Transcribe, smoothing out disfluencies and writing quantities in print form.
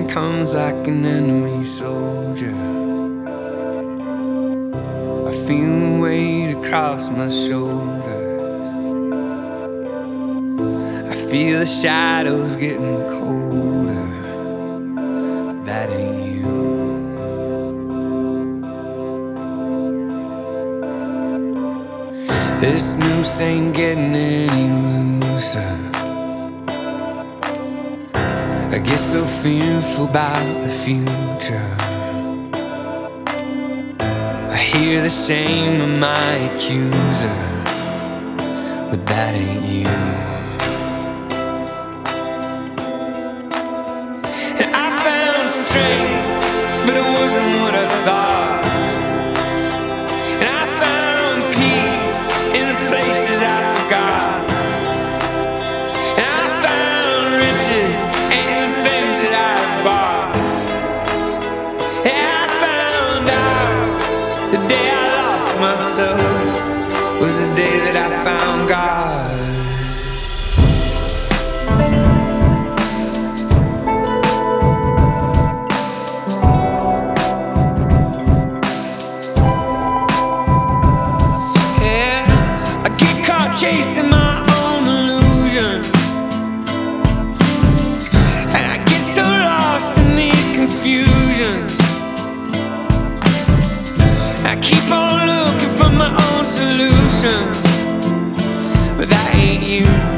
Pain comes like an enemy soldier. I feel the weight across my shoulders. I feel the shadows getting colder. But that ain't you. This noose ain't getting any looser. I get so fearful about the future. I hear the shame of my accuser, but that ain't you. And I found strength, but it wasn't what I thought. And I found peace in the places I forgot. And I found riches and the things that I bought. And I found out the day I lost myself was the day that I found God. Chasing my own illusions, and I get so lost in these confusions. I keep on looking for my own solutions, but that ain't you.